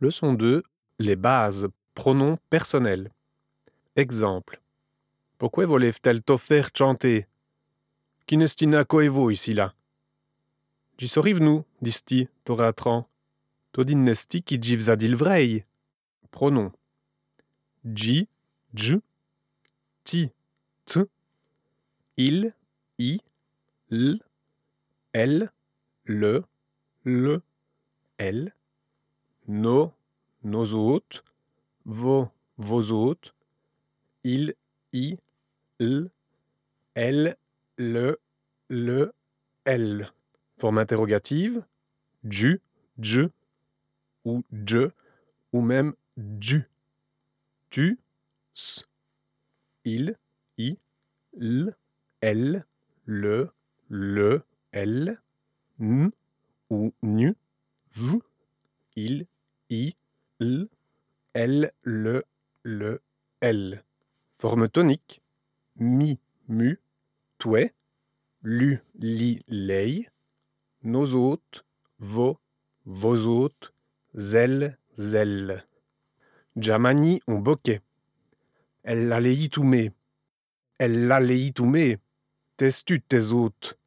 Leçon 2. Les bases. Pronoms personnels. Exemple. Pourquoi volev-tel t'offer chanter? Kinestina coevo ici là. Gi sorivnu, dis-ti, toratran. Todin nesti qui givzadil vrei. Pronom. Gi, dj, ti, t. Il, i, l, elle, le, elle. No, nos autres. Vos autres. Il, i, l, elle, le, elle. Forme interrogative, dju, dj, ou dje, ou même dju. Tu, s. Il, i, l, elle, le, elle. N ou nu, v. Il, i, l, elle, le, elle. Forme tonique, mi, mu, toi, lu, li, lei. Nos autres, vos autres, zèle, zèle. Jamani on bokeh. Elle l'allait y toumé. Elle l'allait y toumé. T'es-tu tes autres?